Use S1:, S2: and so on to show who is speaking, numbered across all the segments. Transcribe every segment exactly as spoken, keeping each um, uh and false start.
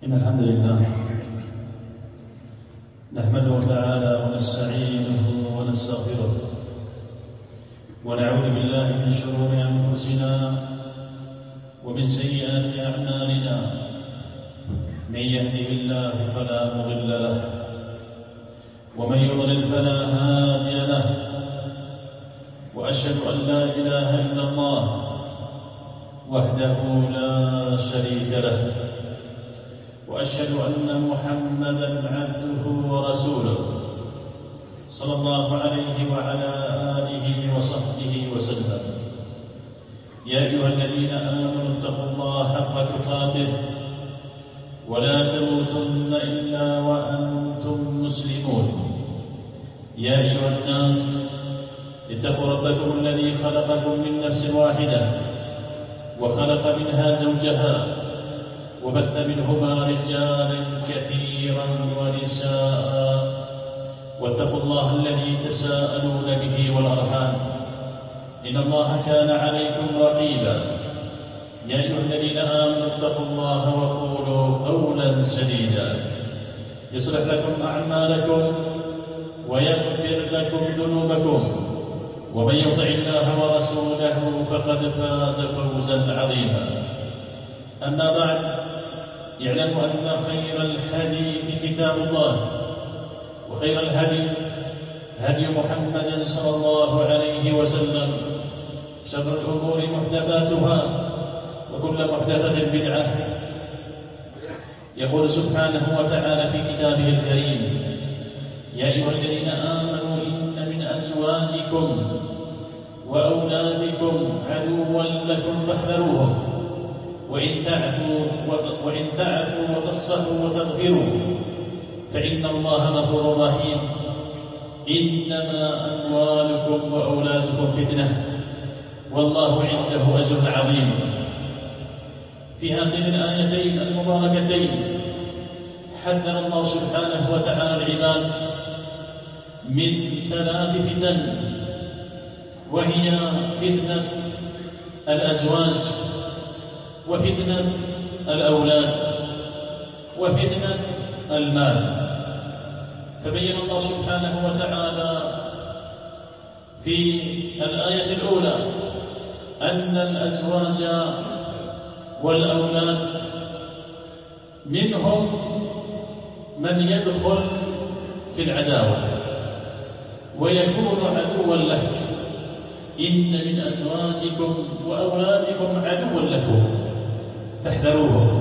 S1: إن الحمد لله نحمده تعالى ونستعينه ونستغفره ونعوذ بالله من شرور أنفسنا ومن سيئات أعمالنا. من يهده الله فلا مضل له ومن يضلل فلا هادي له، وأشهد أن لا إله إلا الله وحده لا شريك له، وأشهد أن محمدا عبده ورسوله صلى الله عليه وعلى آله وصحبه وسلم. يا أيها الذين آمنوا اتقوا الله حق تقاته ولا تموتن إلا وأنتم مسلمون. يا أيها الناس اتقوا ربكم الذي خلقكم من نفس واحدة وخلق منها زوجها وبث منهما رجالا كثيرا ونساء، واتقوا الله الذي تساءلون به والأرحام إن الله كان عليكم رقيبا. يا أيها الذين آمنوا اتقوا الله وقولوا قولا سديدا يصلح لكم أعمالكم ويغفر لكم ذنوبكم، ومن يطع الله ورسوله فقد فاز فوزا عظيما. أما بعد، يعلم أن خير الحديث كتاب الله، وخير الهدي هدي محمد صلى الله عليه وسلم، شر الأمور محدثاتها وكل محدثة بدعة. يقول سبحانه وتعالى في كتابه الكريم: يا أيها الذين آمنوا إن من أزواجكم وأولادكم عدوا لكم فاحذروهم وإن تعفوا وإن تعفوا وتصفحوا وتغفروا فإن الله غفور رحيم. إنما أموالكم وأولادكم فتنة والله عنده أجر عظيم. في هاتين الآيتين المباركتين حذر الله سبحانه وتعالى العباد من ثلاث فتن، وهي فتنة الأزواج، وفتنة الأولاد، وفتنة المال. فبين الله سبحانه وتعالى في الآية الأولى أن الأزواج والأولاد منهم من يدخل في العداوة ويكون عدوا لك. إن من أزواجكم وأولادكم عدوا لكم فاحذروهم.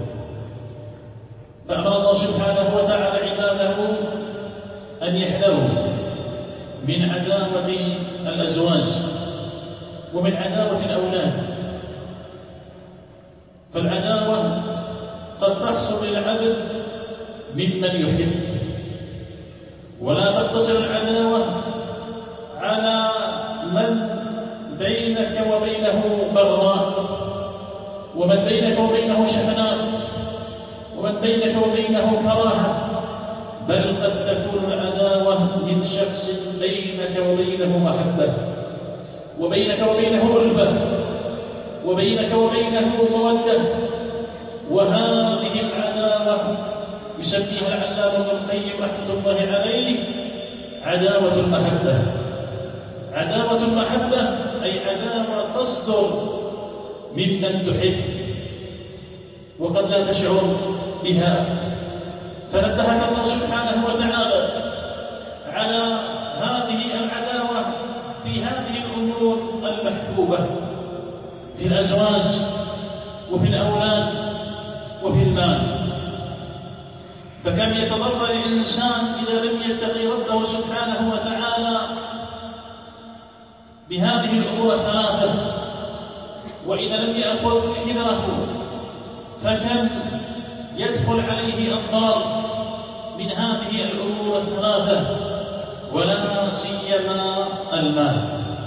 S1: فأمر الله سبحانه وتعالى عباده أن يحذروا من عداوة الأزواج ومن عداوة الأولاد. فالعداوة قد تحصل للعبد ممن يحب، ولا تقتصر العداوة على من بينك وبينه بغضاء، ومن بينك وبينه شحناء، ومن بينك وبينه كراهة، بل قد تكون العداوة من شخص بينك وبينه محبة، وبينك وبينه ألفة، وبينك وبينه مودة. وهذه العداوة يسميها العلامة ابن القيم رحمة الله عليه عداوة المحبة. عداوة المحبة أي عداوة تصدر ممن تحب وقد لا تشعر بها. فنبهك الله سبحانه وتعالى على هذه العداوة في هذه الأمور المحبوبة، في الأزواج وفي الأولاد وفي المال. فكم يتضرر الإنسان إذا لم يتقي ربه سبحانه وتعالى بهذه الأمور الثلاثة، وإذا لم يأخذ حذره فكم يدخل عليه الضار من هذه الأمور الثلاثة، ولا سيما المال.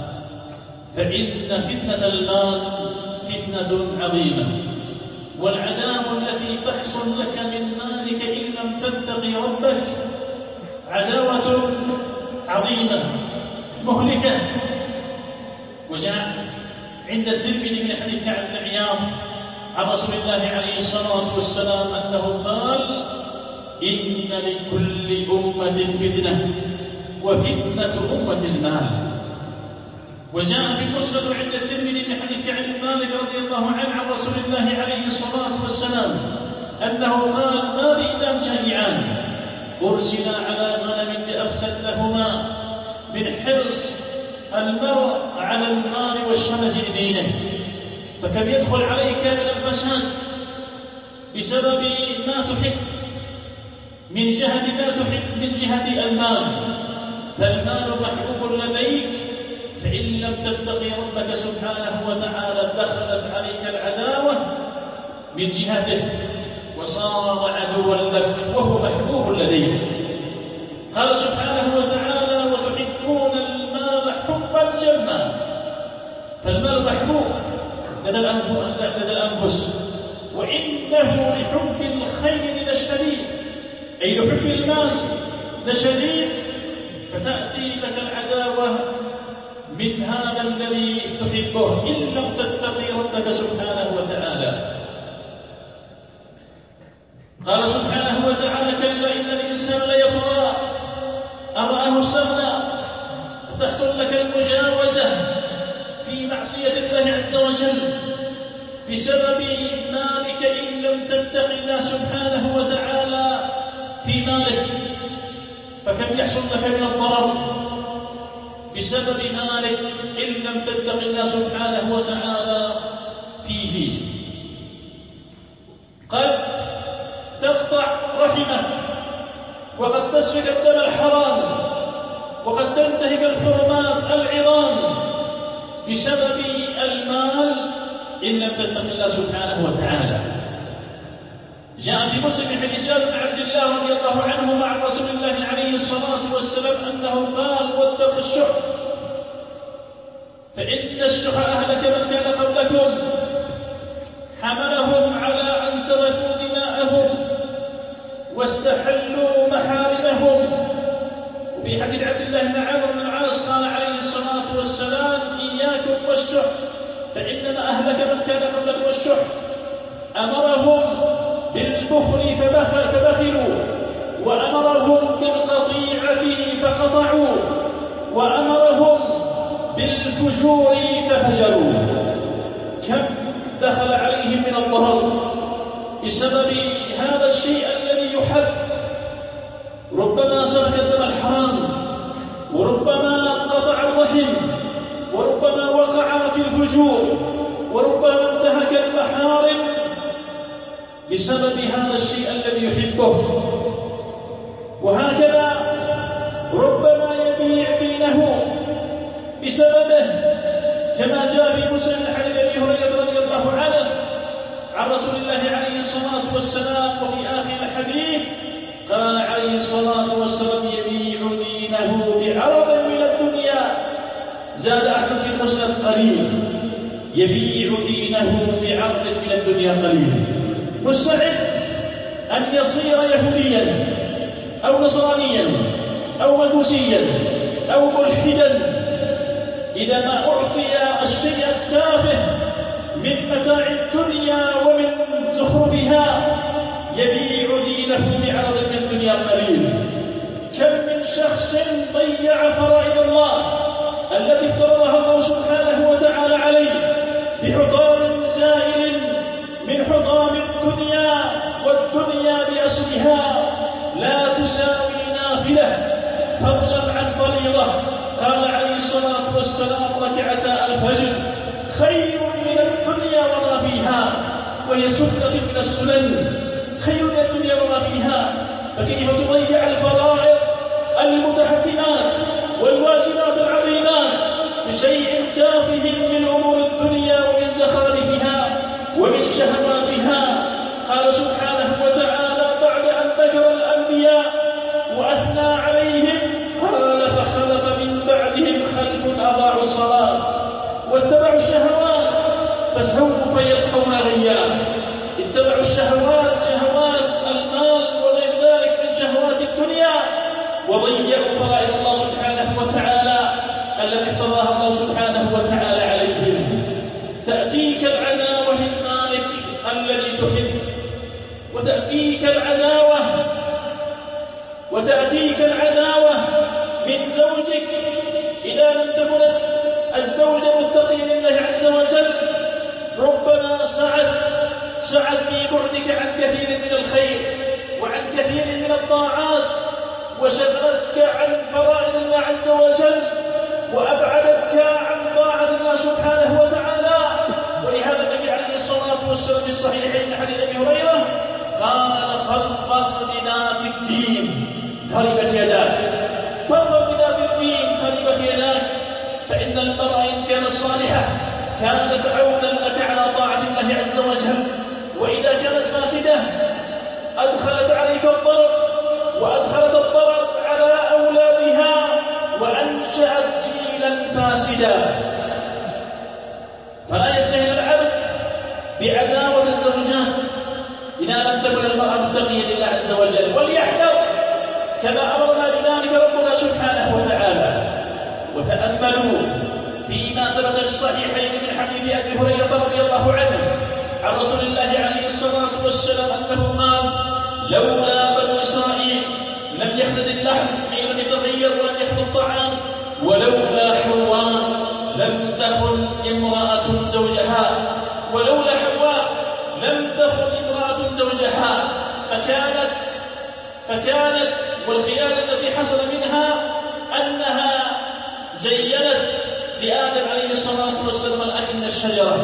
S1: فإن فتنة المال فتنة عظيمة، والعداوة التي تحصل لك من مالك إن لم تتقي ربك عداوة عظيمة مهلكة. وجاء عند الترمذي من حديث كعب بن عياض عن رسول الله عليه الصلاة والسلام أنه قال: إن لكل أمة فتنة وفتنة أمة المال. وجاء في المسند عند الترمذي من حديث عن مالك رضي الله عنه عن رسول الله عليه الصلاة والسلام أنه قال: ما بإنهم جائعان أرسل على غنم لأفسدهما من حرص المرء على المال والشمة لدينه، فكم يدخل عليك من الفساد بسبب ما تحب من جهة ما تحب من جهة المال، فالمال محبوب لديك، فإن لم تتقي ربك سبحانه وتعالى دخلت عليك العداوة من جهته وصار عدوا لك وهو محبوب لديك. قال سبحانه وتعالى: وتحبون المال حبا جما. فالمال محبوب لدى الأنفس، وإنه لحب الخير لشديد، أي لحب المال لشديد، فتأتي لك العداوة من هذا الذي تحبه إن لم تتقي ربك سبحانه وتعالى. قال سبحانه وتعالى: كلا إن الإنسان ليطغى أن رآه استغنى. فتحصل لك المجاوزة في معصية الله عز وجل بسبب مالك إن لم تتق الله سبحانه وتعالى في مالك، فكم يحصل لك من الضرر بسبب مالك إن لم تتق الله سبحانه وتعالى فيه. قد تقطع رحمك، وقد تسفك الدم الحرام، وقد تنتهك الحرمات العظام بسبب المال إن لم تتق الله سبحانه وتعالى. جاء في مسلم حديث جابر بن عبد الله رضي الله عنه مع رسول الله عليه الصلاة والسلام أنه قال: واتقوا الشح، فإن الشح أهلك من كان قبلكم، حملهم على أن سفكوا دماءهم واستحلوا محارمهم. وفي حديث عبد الله بن عمرو بن العاص قال عليه الصلاة والسلام: إياكم والشح، فإنما أهلك من كان قبلكم الشح. أمرهم بالبخل فبخلوا، وأمرهم بالقطيعة فقطعوا، وأمرهم بالفجور ففجروا. كم دخل عليهم من الضرر بسبب هذا الشيء الذي يحب. ربما سفك الدم الحرام، وربما قطع الرحم، وربما وقع في الفجور، وربما انتهك المحارم بسبب هذا الشيء الذي يحبه. وهكذا ربما يبيع دينه بسببه، كما جاء في مسلم حديث أبي هريرة رضي الله عنه عن رسول الله عليه الصلاة والسلام، وفي آخر الحديث قال عليه الصلاة والسلام: يبيع دينه بعرض من الدنيا. زاد أحمد في المسند قليل، يبيع دينه بعرض من الدنيا قليل. مستعد أن يصير يهوديا أو نصرانيا أو مجوسيا أو ملحدا إذا ما أعطي الشيء التافه من متاع الدنيا ومن زخرفها، يبيع دينه بعرض من الدنيا قليل. كم من شخص ضيع فرائض الله التي افترضها الله سبحانه وتعالى عليه بحطام زائل من حطام الدنيا، والدنيا بأسرها لا تساوي نافلة فضلا عن فريضة. قال عليه الصلاة والسلام: ركعتا الفجر خير من الدنيا وما فيها، وهي سنة من السنن، خير من الدنيا وما فيها. فكيف تضيع الفرائض المتحتمات والواجبات العظيمات بشيء تافه من أمور الدنيا ومن زخارفها ومن شهواتها؟ قال سبحانه وتعالى بعد أن ذكر الأنبياء وأثنى عليهم قال: فخلف من بعدهم خلف أضاعوا الصلاة واتبعوا الشهوات فسوف يلقون غيا. اتبعوا الشهوات، شهوات المال وغير ذلك من شهوات الدنيا، وضيعوا فرائض الله سبحانه وتعالى التي افترضها الله سبحانه وتعالى عليهم. تأتيك العداوة من مالك تحب، وتأتيك العداوة وتأتيك العداوة من زوجك إذا لم تكن الزوج متقيا لله عز وجل. ربما سعت سعت في بعدك عن كثير من الخير وعن كثير من الطاعات، وشغلتك عن فرائض الله عز وجل، وأبعدتك عن طاعة الله سبحانه وتعالى. ولهذا النبي عليه الصلاة والسلام في الصحيحين حديث أبي هريرة قال: فاظفر بذات الدين تربت يداك، فاظفر بذات الدين تربت يداك، فإن المرأة إن كانت صالحة كانت عونا لك على طاعة الله عز وجل، وإذا كانت فاسدة أدخلت عليك الضرر وأدخلت الضرر على أولادها وأنشأت جيلا فاسدا. فلا يستهل العبد بعداوة الزوجات إذا لم تكن المرأة متقية لله عز وجل، وليحذر كما أمرنا بذلك ربنا سبحانه وتعالى. وتأملوا فيما ثبت في الصحيحين من حديث أبي هريرة رضي الله عنه عن رسول الله عليه الصلاة والسلام أنه قال: لولا بنو إسرائيل لم يخبز اللحم حين يتغير ولم يحفظ الطعام، ولولا حواء لم تخن امرأة زوجها ولولا حواء لم تخن امرأة زوجها فكانت فكانت والخيانة التي حصل منها أنها زينت لآدم عليه الصلاة والسلام الأكل من الشجرة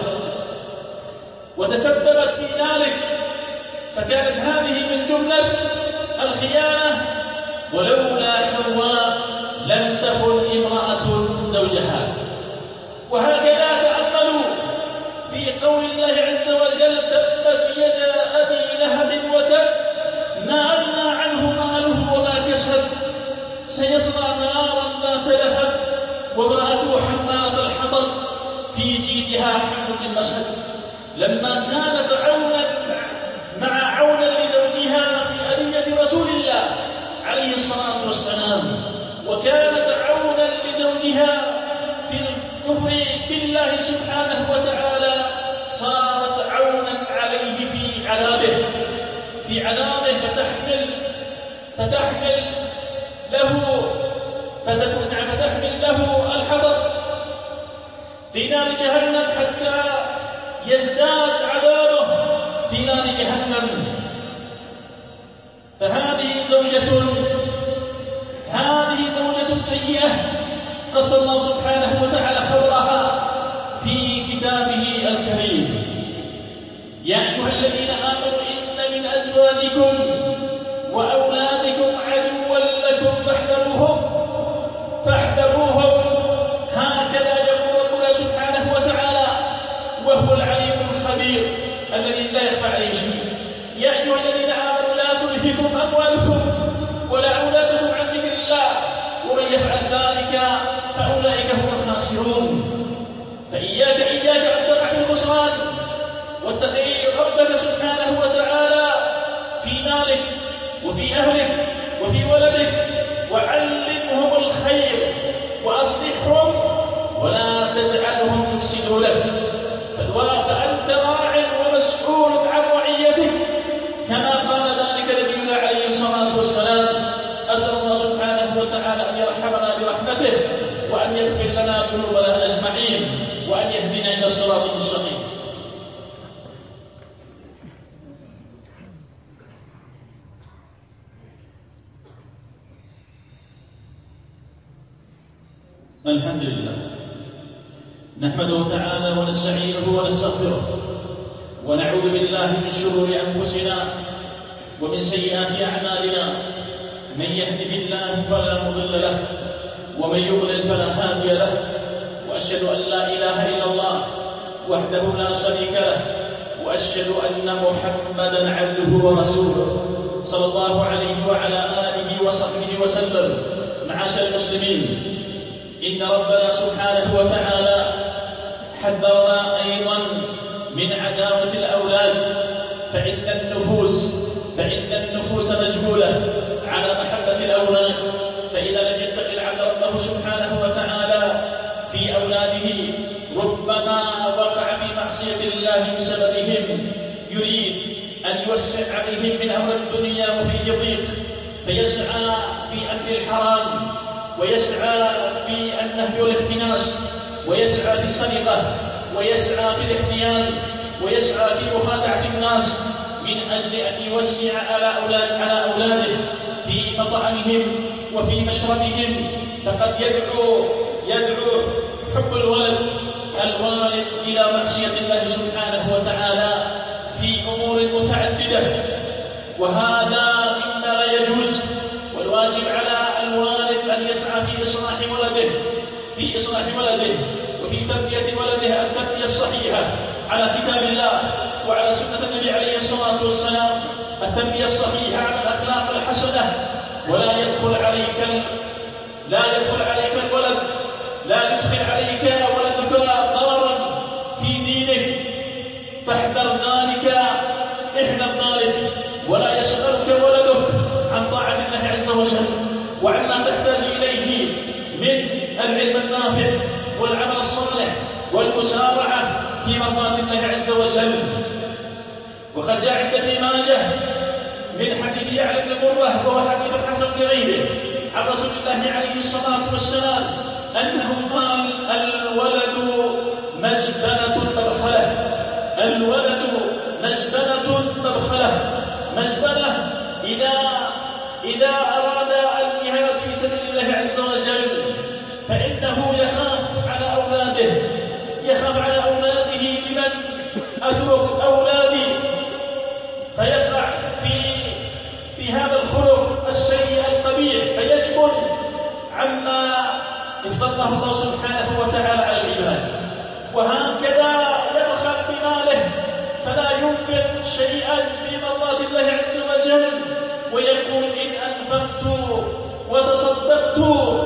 S1: وتسببت في ذلك، فكانت هذه من جملة الخيانة. ولولا حواء لم تخن امرأة زوجها. وهكذا تأملوا في قول الله عز وجل: تبت يدا أبي لهب وتب ما أغنى عنه ماله وما كسب سيصلى نارا ذات لهب وامرأته حمالة الحطب في جيدها حبل من مسد. لما كانت عونا مع عونا لزوجها في أذية رسول الله عليه الصلاة والسلام، وكانت عونا لزوجها في الكفر بالله سبحانه وتعالى، صارت عونا عليه في عذابه في عذابه فتحمل فتحمل له فتحمل له الحطب في نار جهنم حتى يزداد عذابه في نار جهنم. فهذه زوجة هذه زوجة سيئة قص الله سبحانه وتعالى خبرها في كتابه الكريم. يا أيها الذين آمنوا إن من أزواجكم وأولادكم عدوا لكم فاحذروهم فاحذروهم هكذا يقول ربنا سبحانه وتعالى، وهو العليم الخبير الذي لا يخفى عليه شيء. يا أيها الذين آمنوا لا تلهكم أموالكم ولا أولادكم عن ذكر الله ومن يفعل ذلك فأولئك هم الخاسرون. فإياك إياك أن تقع في الخسران، واتقي ربك سبحانه وتعالى في مالك وفي أهلك وفي ولدك، وعلمهم الخير وأصلحهم ولا تجعلهم يفسدوا لك، فأنت راع ومسؤول عن رعيتك كما قال ذلك نبينا عليه الصلاة والسلام. أسأل الله سبحانه وتعالى أن يرحمنا برحمته وأن يغفر لنا ذنوبنا أجمعين وأن يهدنا إلى الصراط المستقيم. الحمد لله نحمده تعالى ونستعينه ونستغفره ونعوذ بالله من شرور أنفسنا ومن سيئات أعمالنا. من يهده الله فلا مضل له ومن يضلل فلا هادي له، وأشهد أن لا إله إلا الله وحده لا شريك له، وأشهد أن محمدا عبده ورسوله صلى الله عليه وعلى آله وصحبه وسلم. معاشر المسلمين، إن ربنا سبحانه وتعالى حذرنا أيضا من عداوة الأولاد، فإن النفوس فإن النفوس مجبولة على محبة الأولاد، فإذا لم يتق العبد ربه سبحانه وتعالى في أولاده ربما وقع في معصية الله بسببهم، يريد أن يوسع عليهم من أمر الدنيا وفيه ضيق، فيسعى في أكل الحرام، ويسعى في النهي والاختناس، ويسعى في السرقة، ويسعى في الاحتيال، ويسعى في مخادعة الناس من أجل أن يوسع على أولاد على أولاده في مطعمهم وفي مشربهم. فقد يدعو يدعو حب الولد الوالد إلى معصية الله سبحانه وتعالى في أمور متعددة، وهذا مما لا يجوز. والواجب على الوالد أن يسعى في إصلاح ولده في إصلاح ولده وفي تربية ولده التربية الصحيحة على كتاب الله وعلى سنة النبي عليه الصلاة والسلام، التربية الصحيحة على الأخلاق الحسنة. ولا يدخل عليك ال... لا يدخل عليك الولد لا يدخل عليك ولدك ضررا في دينك، فاحذر ذلك احذر ذلك. ولا يشغلك ولدك عن طاعة الله عز وجل وعما تحتاج إليه من العلم النافع والعمل الصالح والمسارعة في مرضاة الله عز وجل. وقد جاء عند ابن ماجه من حديث يعلى بن مرة وهو حديث حسن لغيره عن رسول الله عليه الصلاة والسلام أنه قال: الولد مجبنة مبخلة. الولد مجبنة مبخلة. مجبنة إذا إذا أراد الجهاد في سبيل الله عز وجل فإنه يخاف على أولاده يخاف على أولاده لمن أترك أولادي، فيقع في في هذا الخلق السيء القبيح، فيجبن عما افترضه الله سبحانه وتعالى على العباد. وهكذا يبخل بماله فلا ينفق شيئا في مرضات الله عز وجل، ويقول: إن أنفقت وتصدقت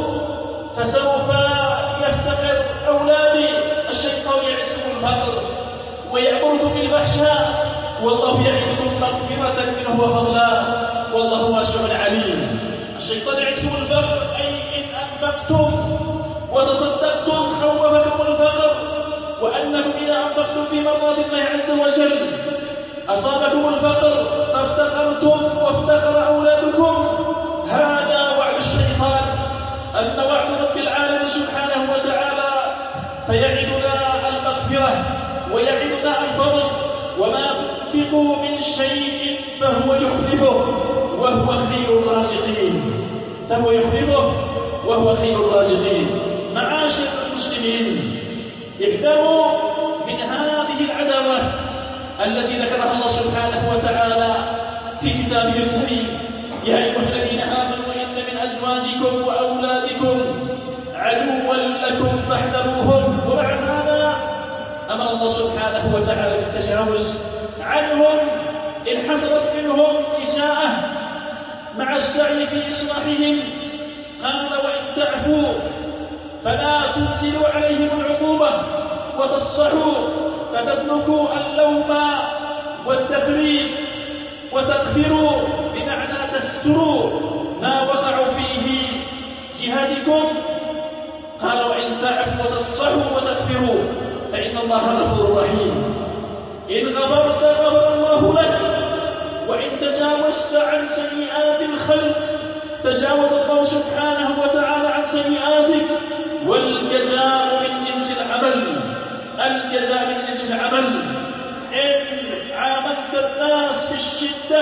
S1: فسوف يفتقر أولادي. الشيطان يعدكم الفقر ويأمركم بالفحشاء، والله يعدكم مغفرة منه وفضلا، والله واسع عليم. الشيطان يعدكم الفقر، أي إن أنفقتم وتصدقتم خوفكم الفقر، وأنكم إذا أنفقتم في مرضات الله عز وجل أصابكم الفقر فافتقرتم وافتقر أولادكم. هذا وعد الشيطان. أما وعد رب العالمين سبحانه وتعالى فيعدنا المغفرة ويعدنا الفضل، وما تنفقوا من شيء فهو يخلفه وهو خير الرازقين فهو يخلفه وهو خير الرازقين. معاشر المسلمين، احذروا من هذه العداوات التي ذكرها الله سبحانه وتعالى في كتابه الكريم: يا أيها الذين آمنوا إن من أزواجكم وأولادكم عدوا لكم فاحذروهم. ومع هذا أمر الله سبحانه وتعالى بالتجاوز عنهم إن حصلت منهم إساءة مع السعي في إصلاحهم. قال: وإن تعفوا فلا تنزلوا عليهم العقوبة وتصفحوا فتتركوا اللوم والتقريب وتغفروا، بمعنى تستروا ما وقعوا فيه جهادكم. قال: وإن تعفوا وتصفحوا وتغفروا فإن الله غفور رحيم. إن غفرت غفر الله لك، وإن تجاوزت عن سيئات الخلق تجاوز الله سبحانه وتعالى عن سيئاتك. والجزاء من جنس العمل الجزاء من جنس العمل. إن عاملت الناس بالشدة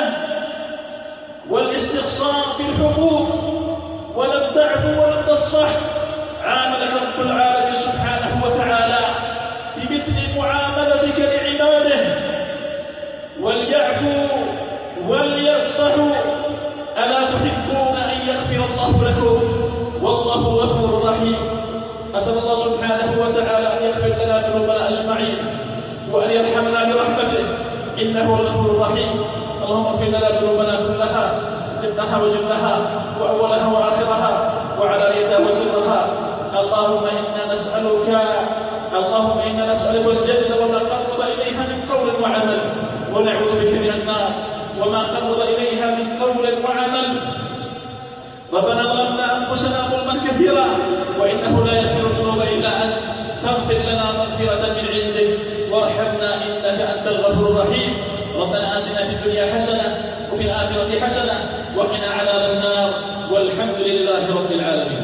S1: والاستخسار في الحقوق ولم تعفو ولم تصفح، عاملك رب العالمين سبحانه وتعالى بمثل معاملتك لعباده. وليعفوا وليصفحوا، ألا تحبون أن يغفر الله لكم والله غفور رحيم. أسأل الله سبحانه وتعالى أن يغفر لنا ذنوبنا أجمعين وأن يرحمنا برحمته إنه الغفور الرحيم. اللهم اغفر لنا ذنوبنا كلها دقها وجلها وأولها وآخرها وعلانيتها وسرها. اللهم إنا نسألك اللهم إنا نسألك الجنة وما قرب إليها من قول وعمل، ونعوذ بك من النار وما قرب إليها من قول وعمل. ربنا ظلمنا أنفسنا ظلما كثيرا وإنه لا يغفر الذنوب إلا أنت، فاغفر لنا مغفرة من عندك وارحمنا إنك أنت الغفور الرحيم. ربنا آتنا في الدنيا حسنة وفي الآخرة حسنة وقنا عذاب النار والحمد لله رب العالمين.